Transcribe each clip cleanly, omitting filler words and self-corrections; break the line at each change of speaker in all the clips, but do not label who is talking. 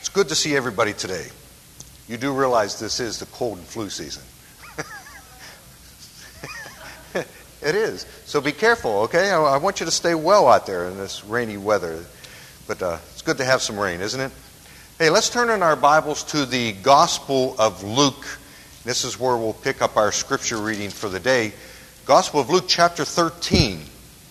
good to see everybody today. You do realize this is the cold and flu season. It is. So be careful, okay? I want you to stay well out there in this rainy weather. But it's good to have some rain, isn't it? Hey, let's turn in our Bibles to the Gospel of Luke. This is where we'll pick up our scripture reading for the day. Gospel of Luke, chapter 13.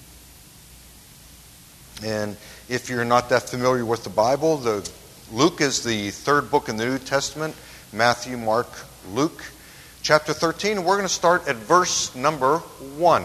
And if you're not that familiar with the Bible, Luke is the third book in the New Testament. Matthew, Mark, Luke. Chapter 13, and we're going to start at verse number 1.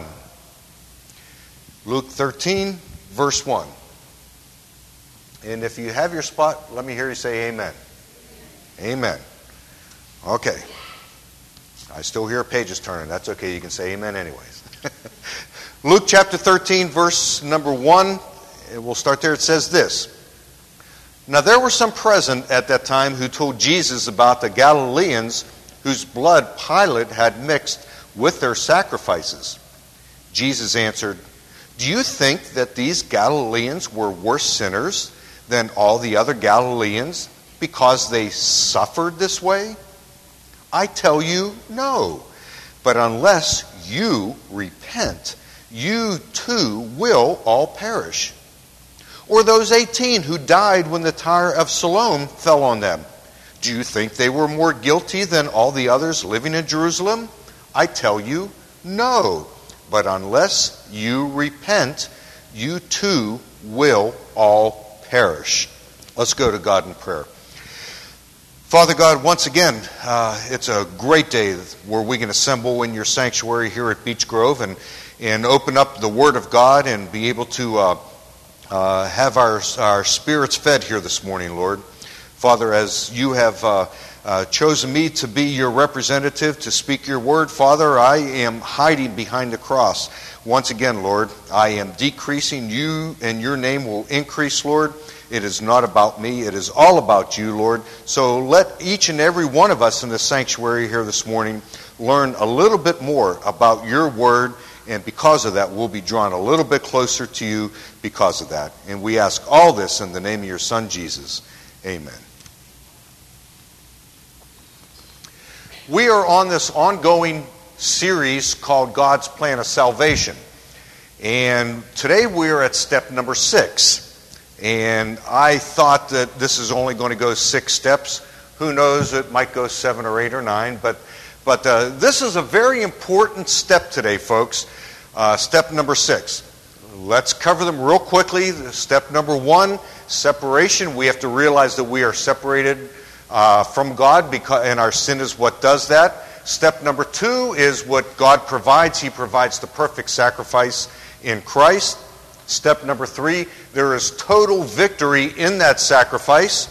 Luke 13, verse 1. And if you have your spot, let me hear you say amen. Amen. Okay. I still hear pages turning. That's okay. You can say amen anyways. Luke chapter 13, verse number 1. We'll start there. It says this. Now there were some present at that time who told Jesus about the Galileans whose blood Pilate had mixed with their sacrifices. Jesus answered, "Do you think that these Galileans were worse sinners than all the other Galileans because they suffered this way? I tell you, no. But unless you repent, you too will all perish. Or those 18 who died when the Tower of Siloam fell on them. Do you think they were more guilty than all the others living in Jerusalem? I tell you, no. But unless you repent, you too will all perish." Let's go to God in prayer. Father God, once again, it's a great day where we can assemble in your sanctuary here at Beech Grove and open up the Word of God and be able to have our spirits fed here this morning, Lord. Father, as you have chosen me to be your representative, to speak your word, Father, I am hiding behind the cross. Once again, Lord, I am decreasing. You and your name will increase, Lord. It is not about me. It is all about you, Lord. So let each and every one of us in the sanctuary here this morning learn a little bit more about your word. And because of that, we'll be drawn a little bit closer to you because of that. And we ask all this in the name of your Son, Jesus. Amen. We are on this ongoing series called God's Plan of Salvation. And today we are at step number 6. And I thought that this is only going to go 6 steps. Who knows, it might go 7 or 8 or 9. But this is a very important step today, folks. Step number 6. Let's cover them real quickly. Step number 1, separation. We have to realize that we are separated from God, and our sin is what does that. Step number 2 is what God provides. He provides the perfect sacrifice in Christ. Step number 3, there is total victory in that sacrifice.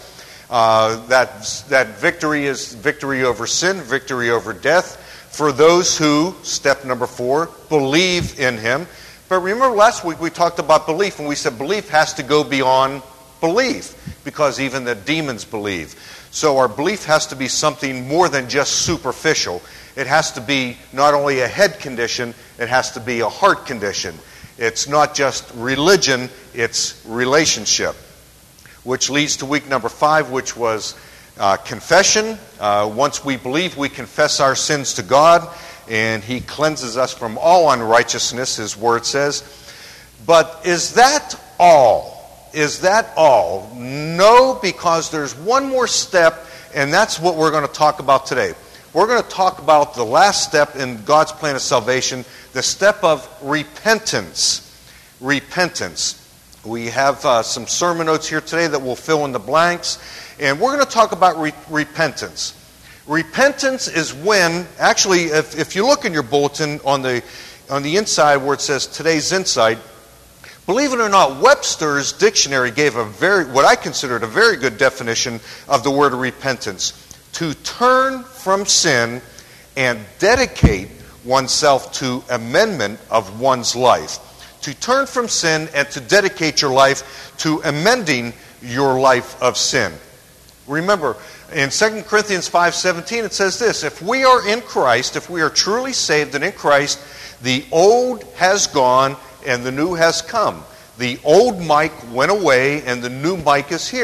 That victory is victory over sin, victory over death, for those who, step number 4, believe in Him. But remember last week we talked about belief, and we said belief has to go beyond belief, because even the demons believe. So our belief has to be something more than just superficial. It has to be not only a head condition, it has to be a heart condition. It's not just religion, it's relationship. Which leads to week number 5, which was confession. Once we believe, we confess our sins to God, and He cleanses us from all unrighteousness, His Word says. But is that all? Is that all? No, because there's one more step, and that's what we're going to talk about today. We're going to talk about the last step in God's plan of salvation, the step of repentance. Repentance. We have some sermon notes here today that will fill in the blanks, and we're going to talk about repentance. Repentance is when, actually, if you look in your bulletin on the inside where it says today's insight, believe it or not, Webster's dictionary gave what I considered a very good definition of the word repentance. To turn from sin and dedicate oneself to amendment of one's life. To turn from sin and to dedicate your life to amending your life of sin. Remember, in 2 Corinthians 5:17 it says this, if we are in Christ, if we are truly saved and in Christ, the old has gone and the new has come. The old Mike went away and the new Mike is here.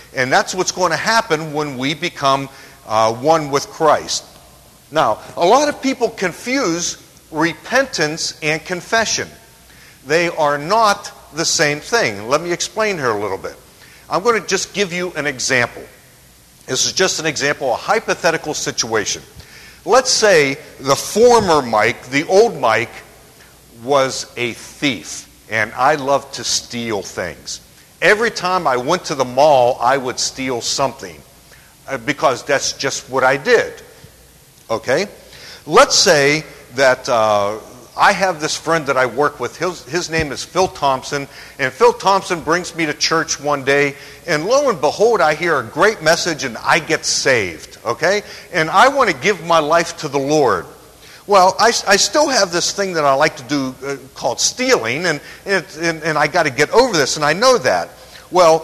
And that's what's going to happen when we become one with Christ. Now, a lot of people confuse repentance and confession. They are not the same thing. Let me explain here a little bit. I'm going to just give you an example. This is just an example, a hypothetical situation. Let's say the former Mike, the old Mike, was a thief, and I loved to steal things. Every time I went to the mall, I would steal something because that's just what I did. Okay? Let's say that I have this friend that I work with. His name is Phil Thompson, and Phil Thompson brings me to church one day, and lo and behold, I hear a great message, and I get saved. Okay? And I want to give my life to the Lord. Well, I still have this thing that I like to do called stealing, and I got to get over this, and I know that. Well,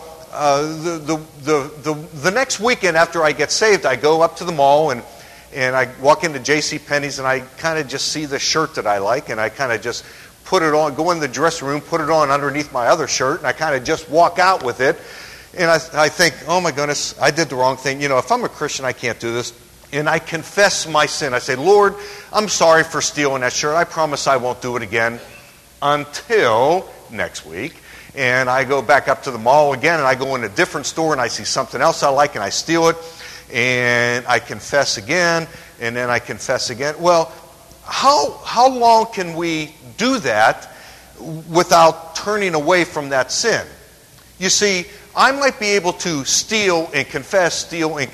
the next weekend after I get saved, I go up to the mall, and I walk into JCPenney's, and I kind of just see the shirt that I like, and I kind of just put it on, go in the dressing room, put it on underneath my other shirt, and I kind of just walk out with it. And I think, oh my goodness, I did the wrong thing. You know, if I'm a Christian, I can't do this. And I confess my sin. I say, Lord, I'm sorry for stealing that shirt. I promise I won't do it again until next week. And I go back up to the mall again, and I go in a different store, and I see something else I like, and I steal it. And I confess again, and then I confess again. Well, how long can we do that without turning away from that sin? You see, I might be able to steal and confess,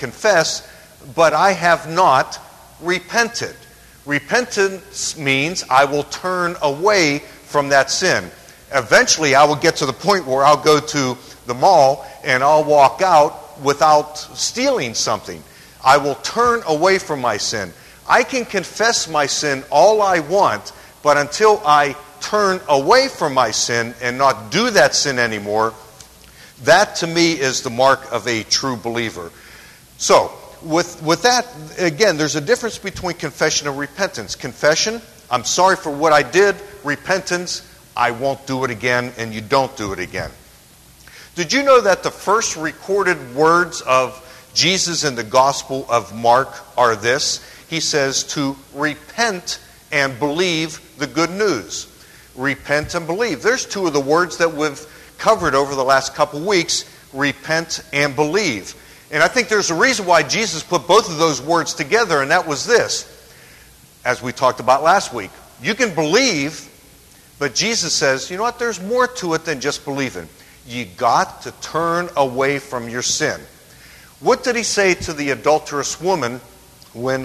but I have not repented. Repentance means I will turn away from that sin. Eventually, I will get to the point where I'll go to the mall and I'll walk out without stealing something. I will turn away from my sin. I can confess my sin all I want, but until I turn away from my sin and not do that sin anymore, that to me is the mark of a true believer. So, with that, again, there's a difference between confession and repentance. Confession, I'm sorry for what I did. Repentance, I won't do it again, and you don't do it again. Did you know that the first recorded words of Jesus in the Gospel of Mark are this? He says to repent and believe the good news. Repent and believe. There's two of the words that we've covered over the last couple weeks, repent and believe. And I think there's a reason why Jesus put both of those words together, and that was this. As we talked about last week, you can believe, but Jesus says, you know what, there's more to it than just believing. You got to turn away from your sin. What did he say to the adulterous woman when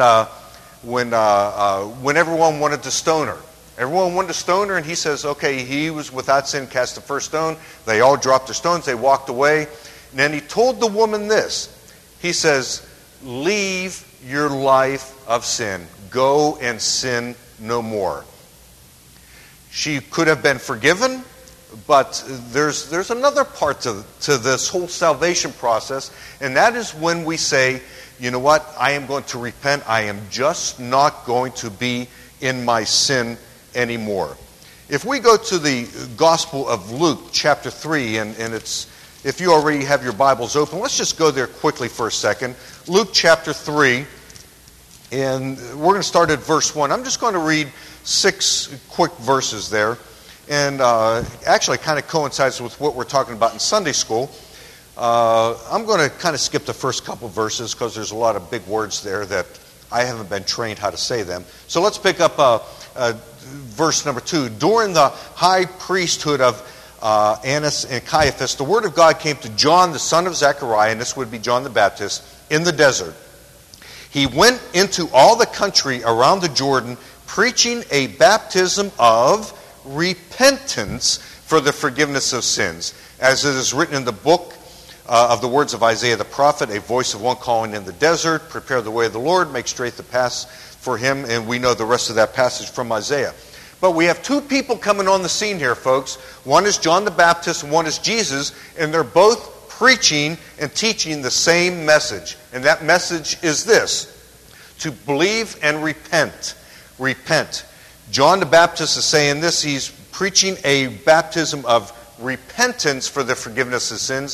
everyone wanted to stone her? Everyone wanted to stone her, and he says, okay, he was without sin, cast the first stone. They all dropped their stones. They walked away. And then he told the woman this. He says, leave your life of sin. Go and sin no more. She could have been forgiven, but there's another part to this whole salvation process, and that is when we say, you know what, I am going to repent. I am just not going to be in my sin anymore. If we go to the Gospel of Luke, chapter 3, and it's, if you already have your Bibles open, let's just go there quickly for a second. Luke chapter 3, and we're going to start at verse 1. I'm just going to read 6 quick verses there, and actually kind of coincides with what we're talking about in Sunday school. I'm going to kind of skip the first couple verses because there's a lot of big words there that I haven't been trained how to say them. So let's pick up verse number 2. During the high priesthood of Annas and Caiaphas, the word of God came to John, the son of Zechariah, and this would be John the Baptist, in the desert. He went into all the country around the Jordan, preaching a baptism of repentance for the forgiveness of sins. As it is written in the book of the words of Isaiah the prophet, a voice of one calling in the desert, prepare the way of the Lord, make straight the paths for him. And we know the rest of that passage from Isaiah. But we have two people coming on the scene here, folks. One is John the Baptist and one is Jesus, and they're both preaching and teaching the same message. And that message is this: to believe and repent. Repent. John the Baptist is saying this. He's preaching a baptism of repentance for the forgiveness of sins.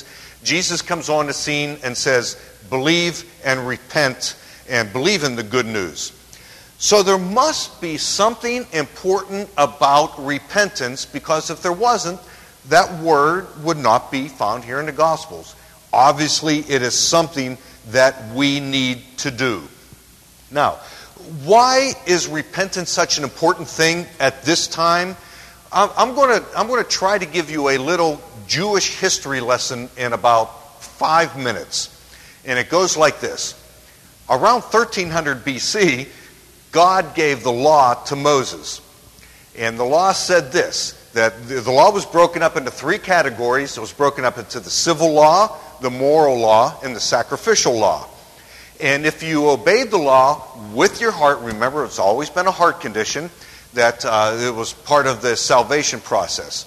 Jesus comes on the scene and says, believe and repent and believe in the good news. So there must be something important about repentance, because if there wasn't, that word would not be found here in the Gospels. Obviously, it is something that we need to do. Now, why is repentance such an important thing at this time? I'm going to try to give you a little Jewish history lesson in about 5 minutes. And it goes like this. Around 1300 BC, God gave the law to Moses. And the law said this, that the law was broken up into 3 categories. It was broken up into the civil law, the moral law, and the sacrificial law. And if you obeyed the law with your heart, remember it's always been a heart condition, that it was part of the salvation process.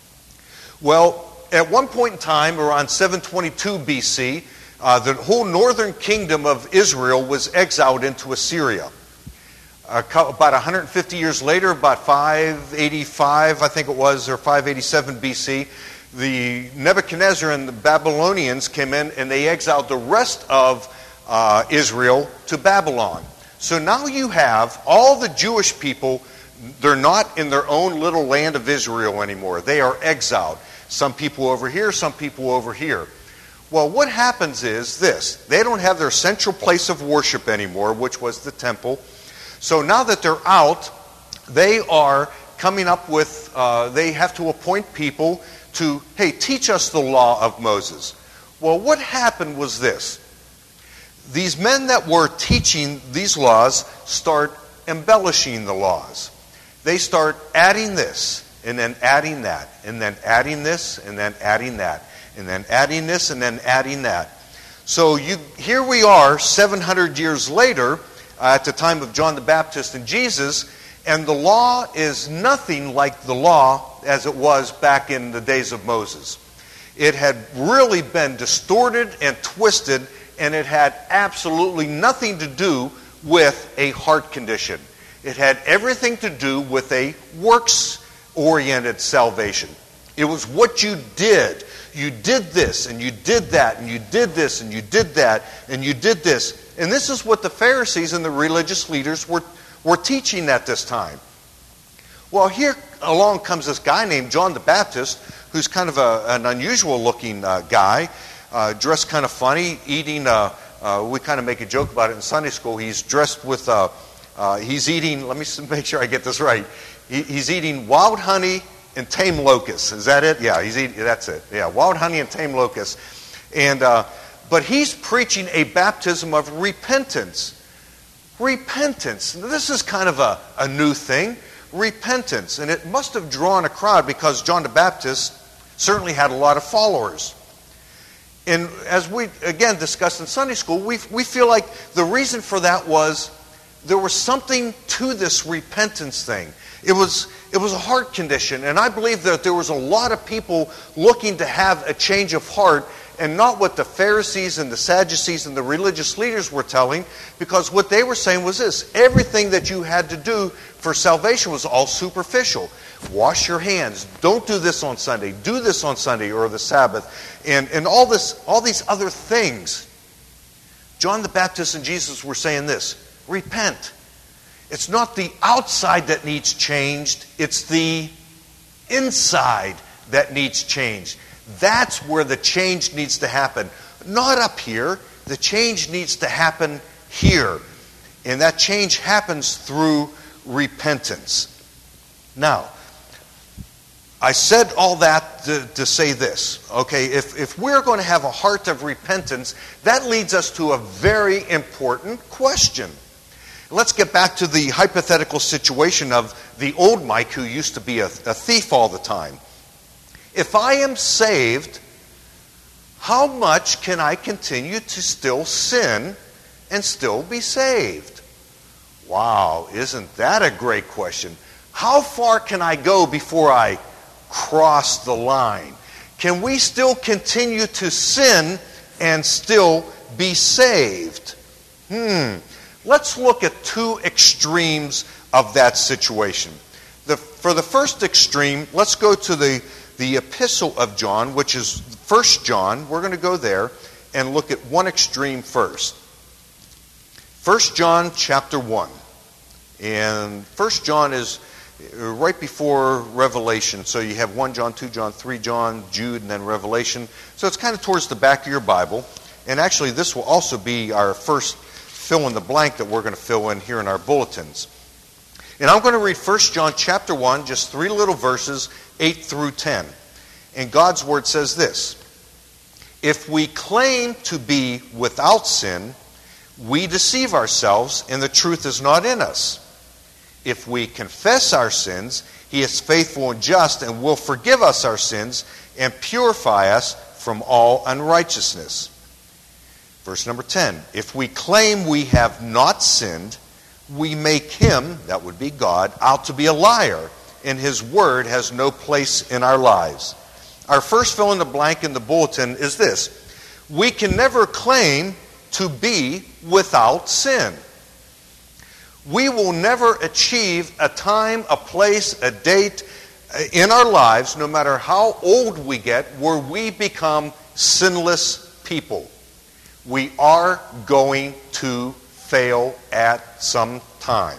Well, at one point in time, around 722 BC, the whole northern kingdom of Israel was exiled into Assyria. About 150 years later, about 585, I think it was, or 587 BC, the Nebuchadnezzar and the Babylonians came in and they exiled the rest of Israel to Babylon. So now you have all the Jewish people, they're not in their own little land of Israel anymore. They are exiled. Some people over here, some people over here. Well, what happens is this. They don't have their central place of worship anymore, which was the temple. So now that they're out, they are coming up with, they have to appoint people to, hey, teach us the law of Moses. Well, what happened was this. These men that were teaching these laws start embellishing the laws. They start adding this, and then adding that, and then adding this, and then adding that, and then adding this, and then adding that. So here we are 700 years later, at the time of John the Baptist and Jesus, and the law is nothing like the law as it was back in the days of Moses. It had really been distorted and twisted, and it had absolutely nothing to do with a heart condition. It had everything to do with a works-oriented salvation. It was what you did. You did this, and you did that, and you did this, and you did that, and you did this. And this is what the Pharisees and the religious leaders were teaching at this time. Well, here along comes this guy named John the Baptist, who's kind of an unusual-looking guy, dressed kind of funny, eating, we kind of make a joke about it in Sunday school, he's dressed with, he's eating, let me make sure I get this right, he's eating wild honey and tame locusts. Is that it? Yeah, that's it. Yeah, wild honey and tame locusts. And but he's preaching a baptism of repentance. Repentance. This is kind of a new thing. Repentance. And it must have drawn a crowd because John the Baptist certainly had a lot of followers. And as we, again, discussed in Sunday school, we feel like the reason for that was there was something to this repentance thing. It was a heart condition, and I believe that there was a lot of people looking to have a change of heart, and not what the Pharisees and the Sadducees and the religious leaders were telling, because what they were saying was this: everything that you had to do for salvation was all superficial. Wash your hands. Don't do this on Sunday. Do this on Sunday or the Sabbath, and all these other things. John the Baptist and Jesus were saying this: repent. It's not the outside that needs changed, it's the inside that needs changed. That's where the change needs to happen. Not up here. The change needs to happen here. And that change happens through repentance. Now, I said all that to say this. Okay, if we're going to have a heart of repentance, that leads us to a very important question. Let's get back to the hypothetical situation of the old Mike who used to be a thief all the time. If I am saved, how much can I continue to still sin and still be saved? Wow, isn't that a great question? How far can I go before I cross the line? Can we still continue to sin and still be saved? Let's look at two extremes of that situation. For the first extreme, let's go to the the epistle of John, which is 1 John. We're going to go there and look at one extreme first. 1 John chapter 1. And 1 John is right before Revelation. So you have 1 John, 2 John, 3 John, Jude, and then Revelation. So it's kind of towards the back of your Bible. And actually this will also be our first fill in the blank that we're going to fill in here in our bulletins. And I'm going to read 1 John chapter 1, just 3 little verses, 8 through 10. And God's word says this: if we claim to be without sin, we deceive ourselves, and the truth is not in us. If we confess our sins, He is faithful and just and will forgive us our sins and purify us from all unrighteousness. Verse number 10, if we claim we have not sinned, we make Him, that would be God, out to be a liar, and His word has no place in our lives. Our first fill in the blank in the bulletin is this: we can never claim to be without sin. We will never achieve a time, a place, a date in our lives, no matter how old we get, where we become sinless people. We are going to fail at some time.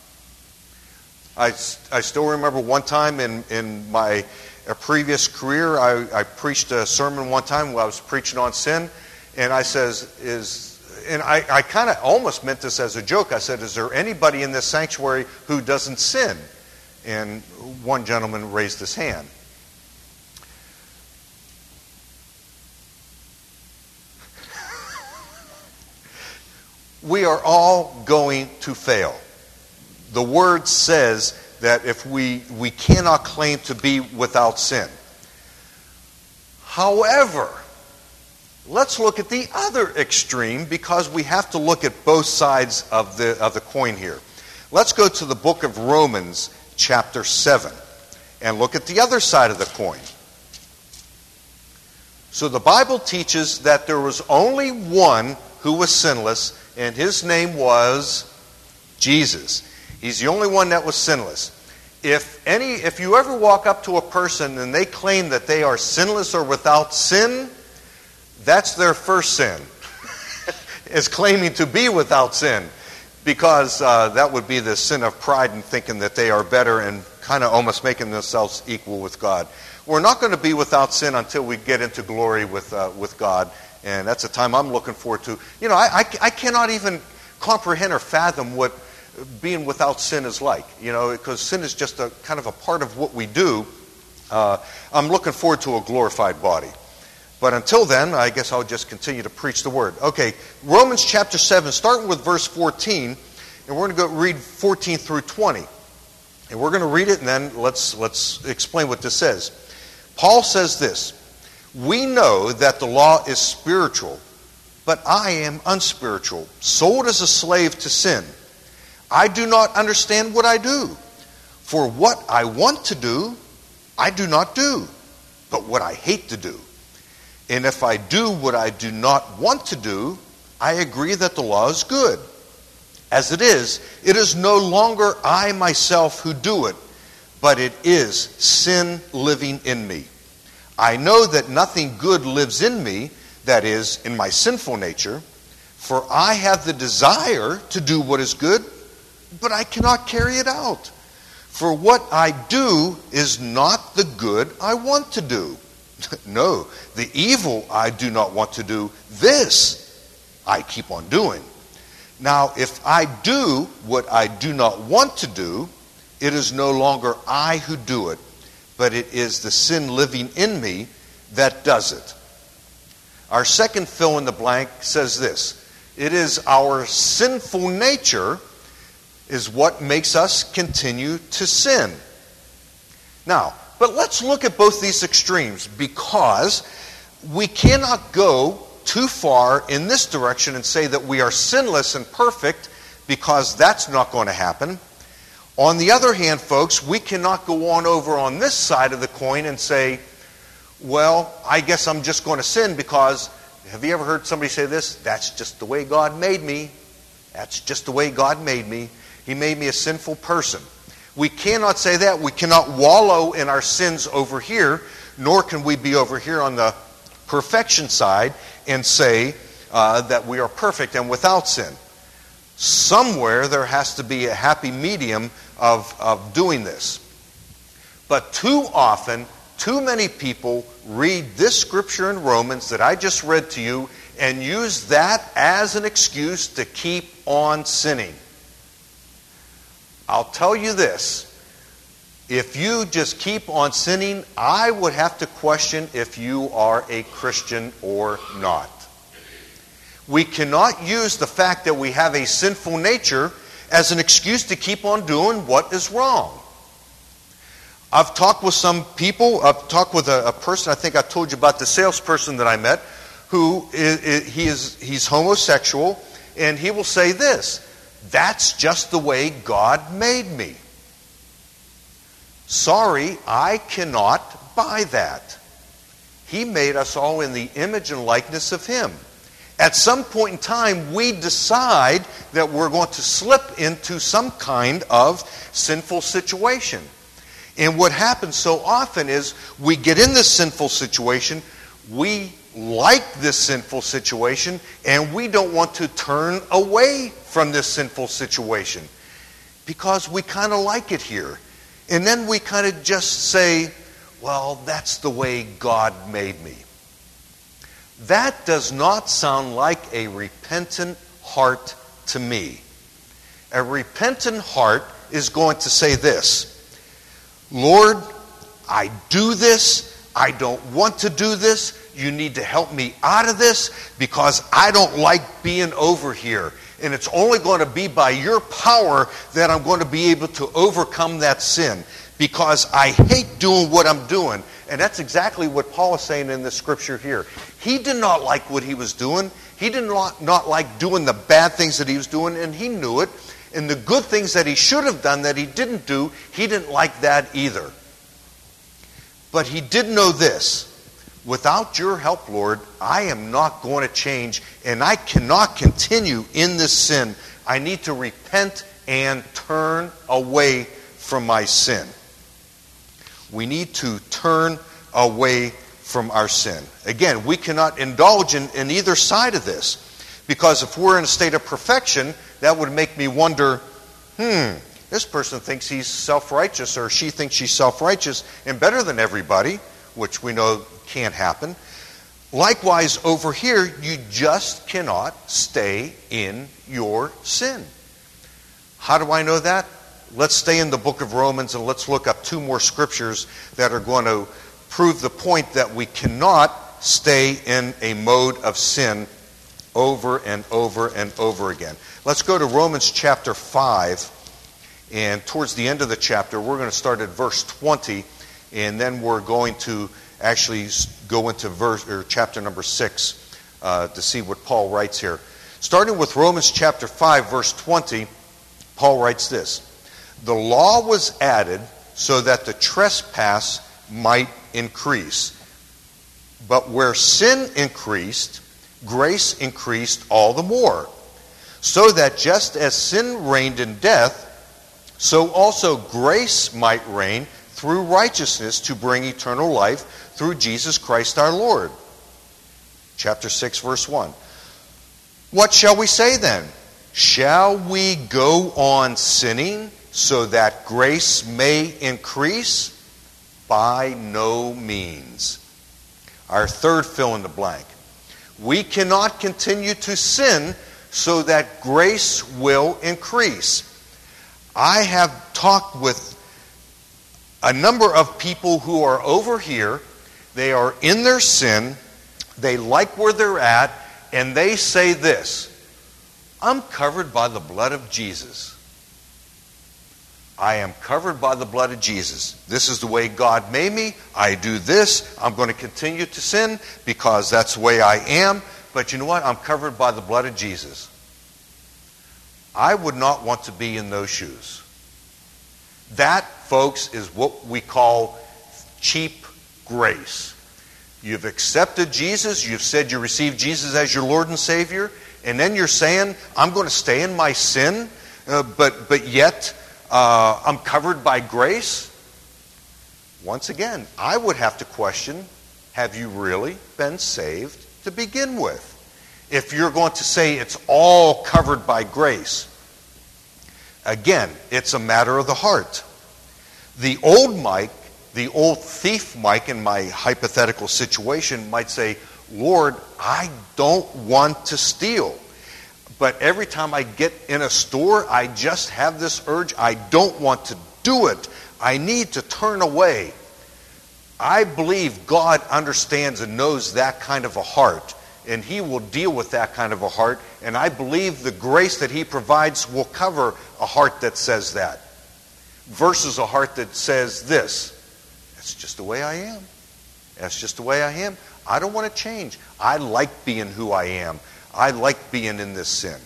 I still remember one time in my previous career, I preached a sermon one time where I was preaching on sin, and I says, and I kind of almost meant this as a joke. I said, is there anybody in this sanctuary who doesn't sin? And one gentleman raised his hand. We are all going to fail. The Word says that if we cannot claim to be without sin. However, let's look at the other extreme, because we have to look at both sides of the coin here. Let's go to the book of Romans, chapter 7, and look at the other side of the coin. So the Bible teaches that there was only one who was sinless, and His name was Jesus. He's the only one that was sinless. If you ever walk up to a person and they claim that they are sinless or without sin, that's their first sin, is claiming to be without sin, because that would be the sin of pride and thinking that they are better and kind of almost making themselves equal with God. We're not going to be without sin until we get into glory with God, and that's a time I'm looking forward to. You know, I cannot even comprehend or fathom what being without sin is like, you know, because sin is just a kind of a part of what we do. I'm looking forward to a glorified body. But until then, I guess I'll just continue to preach the Word. Okay, Romans chapter 7, starting with verse 14, and we're going to go read 14 through 20. And we're going to read it, and then let's explain what this says. Paul says this: we know that the law is spiritual, but I am unspiritual, sold as a slave to sin. I do not understand what I do. For what I want to do, I do not do, but what I hate to do. And if I do what I do not want to do, I agree that the law is good. As it is no longer I myself who do it, but it is sin living in me. I know that nothing good lives in me, that is, in my sinful nature, for I have the desire to do what is good, but I cannot carry it out. For what I do is not the good I want to do. No, the evil I do not want to do, this I keep on doing. Now, if I do what I do not want to do, it is no longer I who do it, but it is the sin living in me that does it. Our second fill in the blank says this: it is our sinful nature is what makes us continue to sin. Now, but let's look at both these extremes, because we cannot go too far in this direction and say that we are sinless and perfect, because that's not going to happen. On the other hand, folks, we cannot go on over on this side of the coin and say, well, I guess I'm just going to sin because, have you ever heard somebody say this? That's just the way God made me. That's just the way God made me. He made me a sinful person. We cannot say that. We cannot wallow in our sins over here, nor can we be over here on the perfection side and say that we are perfect and without sin. Somewhere there has to be a happy medium of doing this. But too often, too many people read this scripture in Romans that I just read to you and use that as an excuse to keep on sinning. I'll tell you this. If you just keep on sinning, I would have to question if you are a Christian or not. We cannot use the fact that we have a sinful nature as an excuse to keep on doing what is wrong. I've talked with some people. I've talked with a person, I think I told you about the salesperson that I met, who he's homosexual, and he will say this: that's just the way God made me. Sorry, I cannot buy that. He made us all in the image and likeness of Him. At some point in time, we decide that we're going to slip into some kind of sinful situation. And what happens so often is we get in this sinful situation, we like this sinful situation, and we don't want to turn away from this sinful situation because we kind of like it here. And then we kind of just say, well, that's the way God made me. That does not sound like a repentant heart to me. A repentant heart is going to say this: Lord, I do this. I don't want to do this. You need to help me out of this because I don't like being over here. And it's only going to be by your power that I'm going to be able to overcome that sin, because I hate doing what I'm doing. And that's exactly what Paul is saying in this scripture here. He did not like what he was doing. He did not like doing the bad things that he was doing, and he knew it. And the good things that he should have done that he didn't do, he didn't like that either. But he did know this: without your help, Lord, I am not going to change, and I cannot continue in this sin. I need to repent and turn away from my sin. We need to turn away from our sin. Again, we cannot indulge in either side of this, because if we're in a state of perfection, that would make me wonder, this person thinks he's self-righteous, or she thinks she's self-righteous and better than everybody, which we know can't happen. Likewise, over here, you just cannot stay in your sin. How do I know that? Let's stay in the book of Romans and let's look up two more scriptures that are going to prove the point that we cannot stay in a mode of sin over and over and over again. Let's go to Romans chapter 5, and towards the end of the chapter, we're going to start at verse 20, and then we're going to actually go into chapter number 6 to see what Paul writes here. Starting with Romans chapter 5, verse 20, Paul writes this: the law was added so that the trespass might increase. But where sin increased, grace increased all the more. So that just as sin reigned in death, so also grace might reign through righteousness to bring eternal life through Jesus Christ our Lord. Chapter 6, verse 1. What shall we say then? Shall we go on sinning so that grace may increase? By no means. Our third fill in the blank. We cannot continue to sin so that grace will increase. I have talked with a number of people who are over here. They are in their sin. They like where they're at. And they say this: I'm covered by the blood of Jesus. I am covered by the blood of Jesus. This is the way God made me. I do this. I'm going to continue to sin because that's the way I am. But you know what? I'm covered by the blood of Jesus. I would not want to be in those shoes. That, folks, is what we call cheap grace. You've accepted Jesus. You've said you received Jesus as your Lord and Savior. And then you're saying, I'm going to stay in my sin, but yet I'm covered by grace. once again, I would have to question, have you really been saved to begin with? If you're going to say it's all covered by grace, again, it's a matter of the heart. The old Mike, the old thief Mike in my hypothetical situation might say, Lord, I don't want to steal. But every time I get in a store, I just have this urge. I don't want to do it. I need to turn away. I believe God understands and knows that kind of a heart, and He will deal with that kind of a heart. And I believe the grace that He provides will cover a heart that says that, versus a heart that says this: that's just the way I am. That's just the way I am. I don't want to change. I like being who I am. I like being in this sin.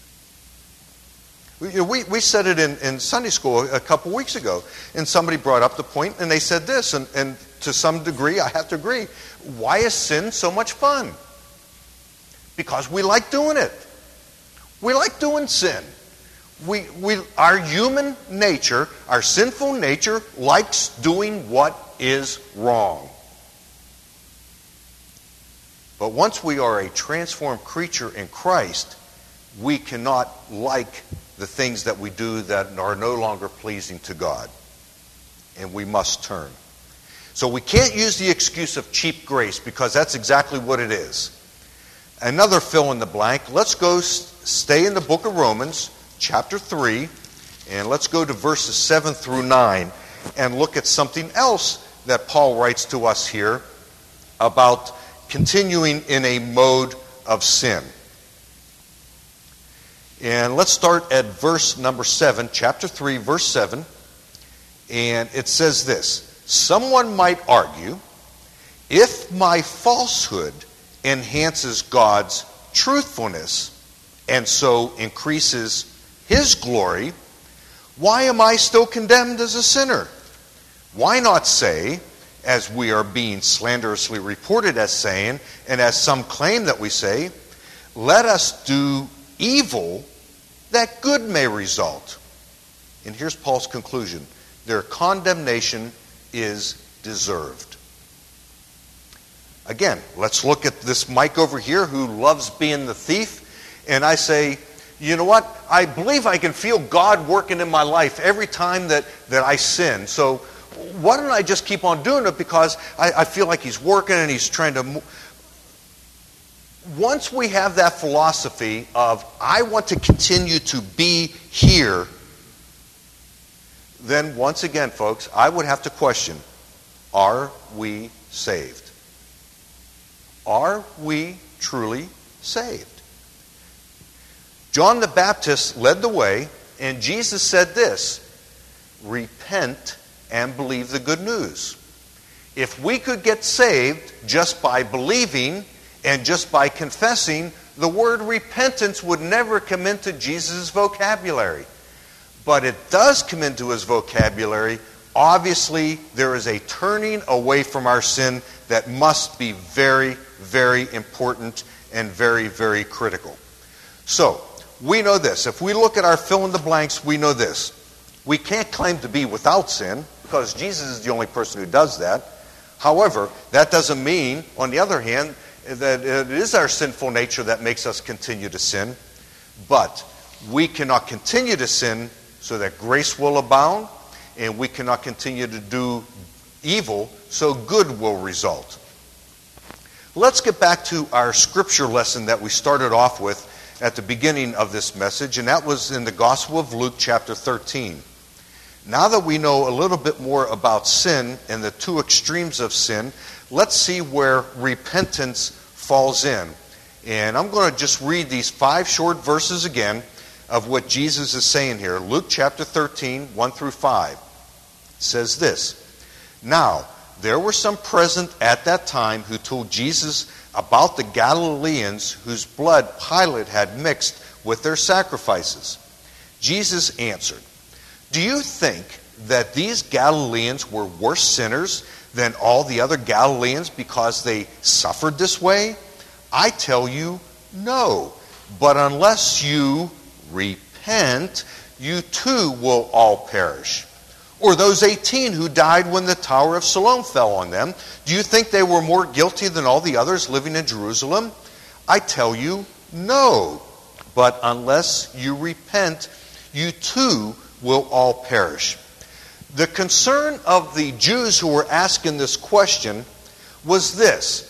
We said it in Sunday school a couple weeks ago, and somebody brought up the point, and they said this, and to some degree I have to agree. Why is sin so much fun? Because we like doing it. We like doing sin. Our human nature, our sinful nature, likes doing what is wrong. But once we are a transformed creature in Christ, we cannot like the things that we do that are no longer pleasing to God. And we must turn. So we can't use the excuse of cheap grace, because that's exactly what it is. Another fill in the blank. Let's go stay in the book of Romans, chapter 3, and let's go to verses 7 through 9 and look at something else that Paul writes to us here about continuing in a mode of sin. And let's start at verse number 7, chapter 3, verse 7. And it says this: someone might argue, if my falsehood enhances God's truthfulness and so increases His glory, why am I still condemned as a sinner? Why not say, as we are being slanderously reported as saying, and as some claim that we say, let us do evil that good may result. And here's Paul's conclusion: their condemnation is deserved. Again, let's look at this Mike over here who loves being the thief, and I say, you know what? I believe I can feel God working in my life every time that I sin. So why don't I just keep on doing it, because I feel like He's working and He's trying to... Once we have that philosophy of, I want to continue to be here, then once again, folks, I would have to question, are we saved? Are we truly saved? John the Baptist led the way, and Jesus said this: repent and believe the good news. If we could get saved just by believing and just by confessing, the word repentance would never come into Jesus' vocabulary. But it does come into His vocabulary. Obviously, there is a turning away from our sin that must be very, very important and very, very critical. So, we know this. If we look at our fill-in-the-blanks, we know this. We can't claim to be without sin, because Jesus is the only person who does that. However, that doesn't mean, on the other hand, that it is our sinful nature that makes us continue to sin. But we cannot continue to sin so that grace will abound, and we cannot continue to do evil so good will result. Let's get back to our scripture lesson that we started off with at the beginning of this message, and that was in the Gospel of Luke chapter 13. Now that we know a little bit more about sin and the two extremes of sin, let's see where repentance falls in. And I'm going to just read these 5 short verses again of what Jesus is saying here. Luke chapter 13, 1 through 5. It says this: now, there were some present at that time who told Jesus about the Galileans whose blood Pilate had mixed with their sacrifices. Jesus answered, do you think that these Galileans were worse sinners than all the other Galileans because they suffered this way? I tell you, no. But unless you repent, you too will all perish. Or those 18 who died when the Tower of Siloam fell on them, do you think they were more guilty than all the others living in Jerusalem? I tell you, no. But unless you repent, you too will all perish. The concern of the Jews who were asking this question was this: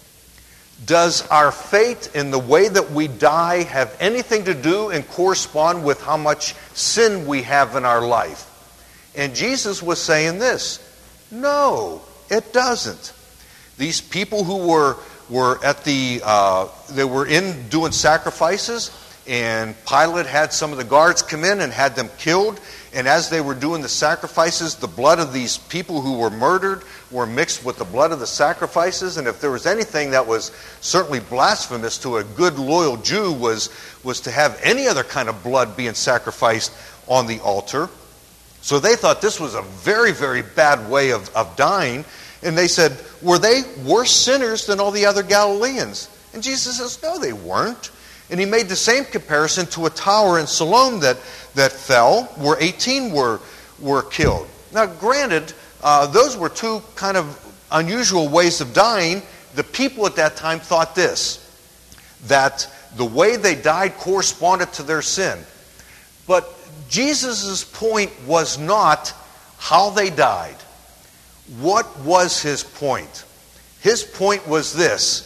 does our fate in the way that we die have anything to do and correspond with how much sin we have in our life? And Jesus was saying this: no, it doesn't. These people who were at they were in doing sacrifices, and Pilate had some of the guards come in and had them killed. And as they were doing the sacrifices, the blood of these people who were murdered were mixed with the blood of the sacrifices. And if there was anything that was certainly blasphemous to a good, loyal Jew was to have any other kind of blood being sacrificed on the altar. So they thought this was a very, very bad way of dying. And they said, were they worse sinners than all the other Galileans? And Jesus says, no, they weren't. And he made the same comparison to a tower in Siloam that fell, where 18 were killed. Now, granted, those were two kind of unusual ways of dying. The people at that time thought this, that the way they died corresponded to their sin. But Jesus' point was not how they died. What was his point? His point was this: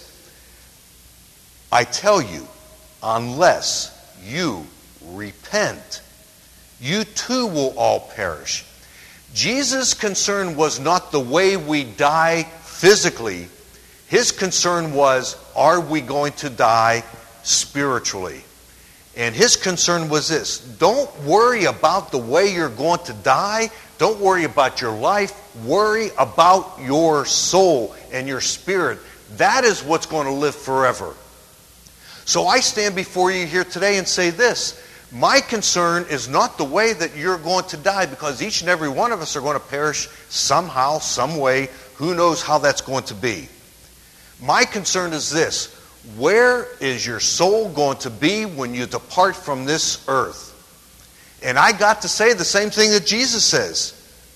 I tell you, unless you repent, you too will all perish. Jesus' concern was not the way we die physically. His concern was, are we going to die spiritually? And his concern was this: don't worry about the way you're going to die. Don't worry about your life. Worry about your soul and your spirit. That is what's going to live forever. So I stand before you here today and say this: my concern is not the way that you're going to die, because each and every one of us are going to perish somehow, some way. Who knows how that's going to be? My concern is this: where is your soul going to be when you depart from this earth? And I got to say the same thing that Jesus says.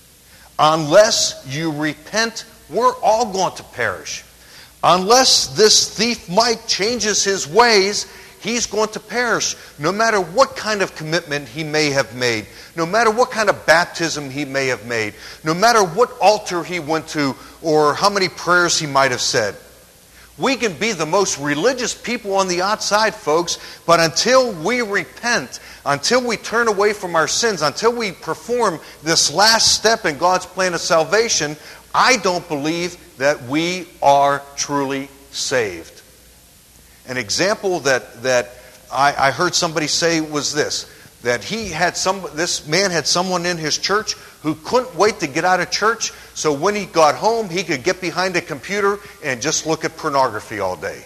Unless you repent, we're all going to perish. Unless this thief Mike changes his ways, he's going to perish. No matter what kind of commitment he may have made, no matter what kind of baptism he may have made, no matter what altar he went to or how many prayers he might have said. We can be the most religious people on the outside, folks, but until we repent, until we turn away from our sins, until we perform this last step in God's plan of salvation, I don't believe that we are truly saved. An example that I heard somebody say was this: that this man had someone in his church who couldn't wait to get out of church, so when he got home, he could get behind a computer and just look at pornography all day.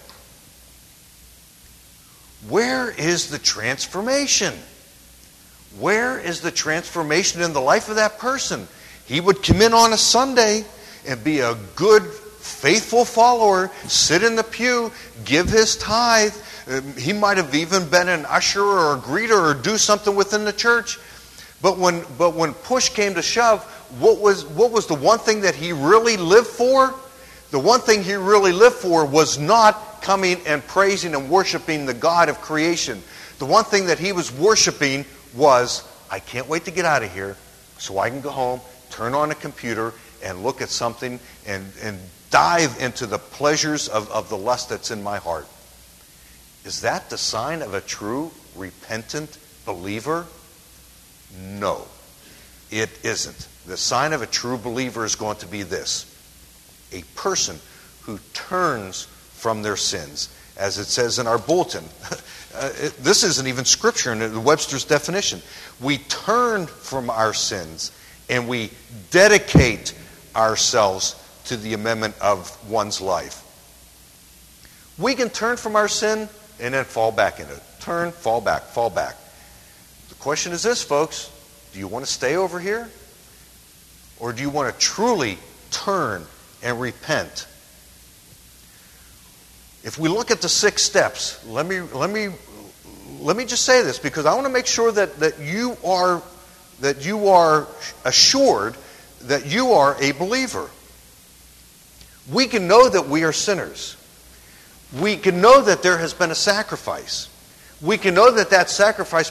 Where is the transformation? Where is the transformation in the life of that person? He would come in on a Sunday and be a good, faithful follower, sit in the pew, give his tithe. He might have even been an usher or a greeter or do something within the church. But when push came to shove, what was the one thing that he really lived for? The one thing he really lived for was not coming and praising and worshiping the God of creation. The one thing that he was worshiping was, I can't wait to get out of here so I can go home, turn on a computer, and look at something and dive into the pleasures of the lust that's in my heart. Is that the sign of a true repentant believer? No, it isn't. The sign of a true believer is going to be this: a person who turns from their sins. As it says in our bulletin, this isn't even scripture in the Webster's definition. We turn from our sins and we dedicate ourselves to the amendment of one's life. We can turn from our sin and then fall back into it. Turn, fall back, fall back. The question is this, folks: do you want to stay over here? Or do you want to truly turn and repent? If we look at the 6 steps, let me just say this, because I want to make sure that that you are assured that you are a believer. We can know that we are sinners. We can know that there has been a sacrifice. We can know that that sacrifice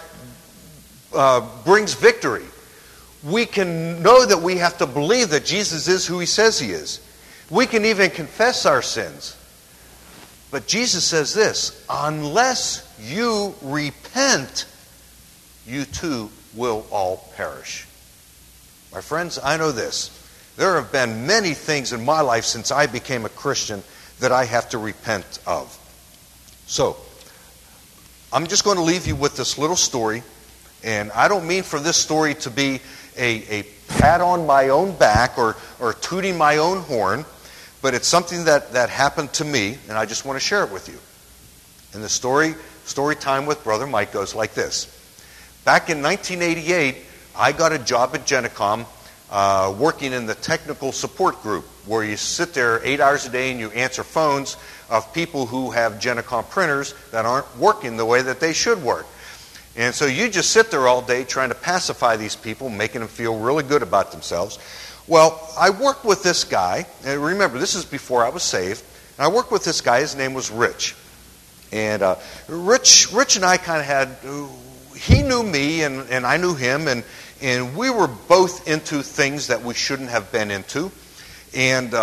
brings victory. We can know that we have to believe that Jesus is who he says he is. We can even confess our sins. But Jesus says this, unless you repent, you too will all perish. My friends, I know this. There have been many things in my life since I became a Christian that I have to repent of. So, I'm just going to leave you with this little story. And I don't mean for this story to be a pat on my own back or tooting my own horn, but it's something that happened to me, and I just want to share it with you. And the story time with Brother Mike goes like this. Back in 1988, I got a job at Genecom working in the technical support group, where you sit there 8 hours a day and you answer phones of people who have Genecom printers that aren't working the way that they should work. And so you just sit there all day trying to pacify these people, making them feel really good about themselves. Well, I worked with this guy, and remember, this is before I was saved, and I worked with this guy. His name was Rich. And Rich and I kind of had, he knew me and I knew him, and we were both into things that we shouldn't have been into. And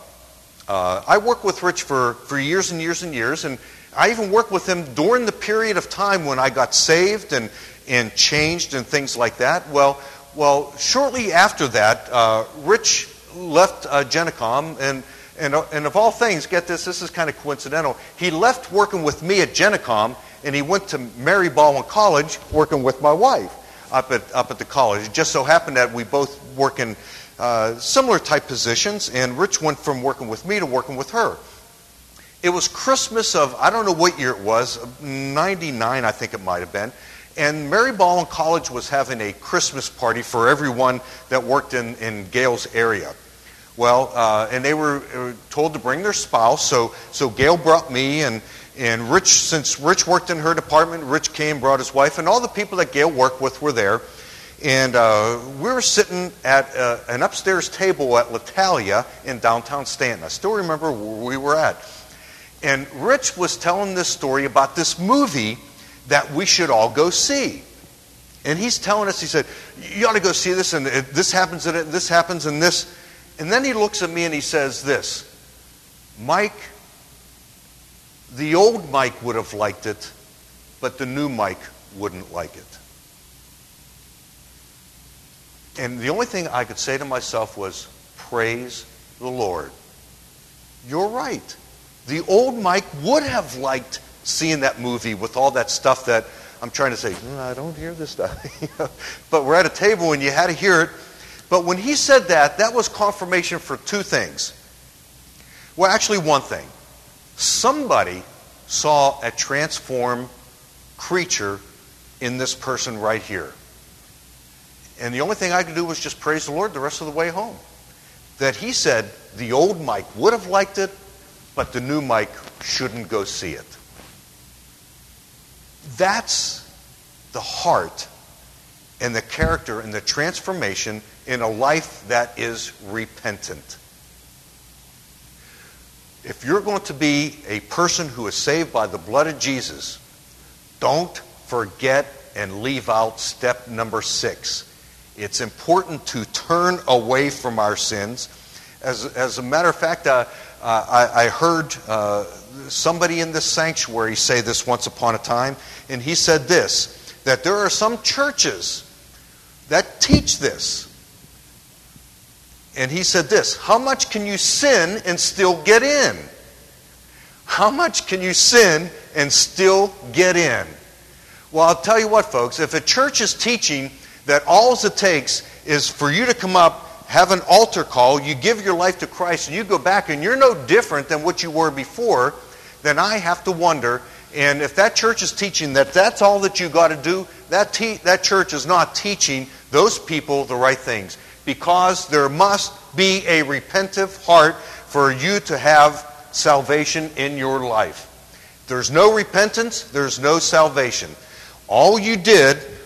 I worked with Rich for years and years and years, and I even worked with him during the period of time when I got saved and changed and things like that. Well, shortly after that, Rich left Genecom, and of all things, get this is kind of coincidental, he left working with me at Genecom, and he went to Mary Baldwin College working with my wife up at the college. It just so happened that we both work in similar type positions, and Rich went from working with me to working with her. It was Christmas of, I don't know what year it was, 99 I think it might have been, and Mary Baldwin College was having a Christmas party for everyone that worked in Gail's area. Well, and they were told to bring their spouse, so Gail brought me, and Rich, since Rich worked in her department, Rich came, brought his wife, and all the people that Gail worked with were there. And we were sitting at an upstairs table at L'Italia in downtown Stanton. I still remember where we were at. And Rich was telling this story about this movie that we should all go see. And he's telling us, he said, you ought to go see this, and this happens, and this happens, and this. And then he looks at me and he says this, Mike, the old Mike would have liked it, but the new Mike wouldn't like it. And the only thing I could say to myself was, praise the Lord. You're right. The old Mike would have liked seeing that movie with all that stuff that I'm trying to say, I don't hear this stuff. But we're at a table and you had to hear it. But when he said that, that was confirmation for two things. Well, actually one thing. Somebody saw a transformed creature in this person right here. And the only thing I could do was just praise the Lord the rest of the way home. That he said the old Mike would have liked it, but the new Mike shouldn't go see it. That's the heart and the character and the transformation in a life that is repentant. If you're going to be a person who is saved by the blood of Jesus, don't forget and leave out step number 6. It's important to turn away from our sins. As a matter of fact, I heard somebody in this sanctuary say this once upon a time, and he said this, that there are some churches that teach this. And he said this, how much can you sin and still get in? How much can you sin and still get in? Well, I'll tell you what, folks, if a church is teaching that all it takes is for you to come up, have an altar call, you give your life to Christ, and you go back and you're no different than what you were before, then I have to wonder, and if that church is teaching that that's all that you got to do, that church is not teaching those people the right things. Because there must be a repentive heart for you to have salvation in your life. There's no repentance, there's no salvation. All you did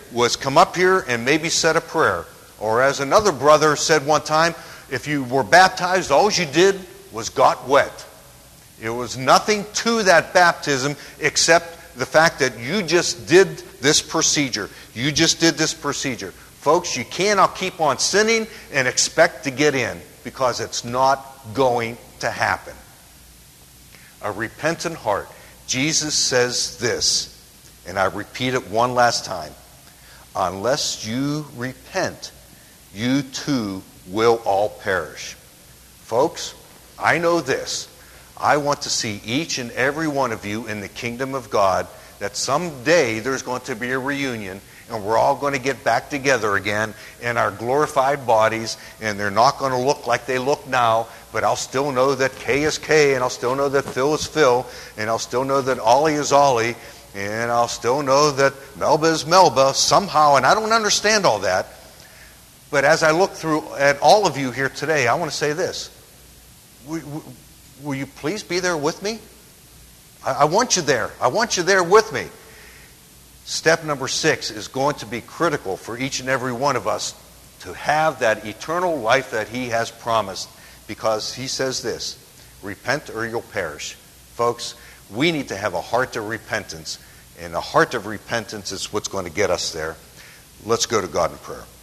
was come up here and maybe said a prayer. Or as another brother said one time, if you were baptized, all you did was got wet. It was nothing to that baptism except the fact that you just did this procedure. You just did this procedure. Folks, you cannot keep on sinning and expect to get in, because it's not going to happen. A repentant heart. Jesus says this, and I repeat it one last time. Unless you repent, you too will all perish. Folks, I know this. I want to see each and every one of you in the kingdom of God, that someday there's going to be a reunion, and we're all going to get back together again in our glorified bodies, and they're not going to look like they look now, but I'll still know that Kay is Kay, and I'll still know that Phil is Phil, and I'll still know that Ollie is Ollie, and I'll still know that Melba is Melba somehow, and I don't understand all that. But as I look through at all of you here today, I want to say this. Will you please be there with me? I want you there. I want you there with me. Step number 6 is going to be critical for each and every one of us to have that eternal life that He has promised, because He says this, repent or you'll perish. Folks, we need to have a heart of repentance, and a heart of repentance is what's going to get us there. Let's go to God in prayer.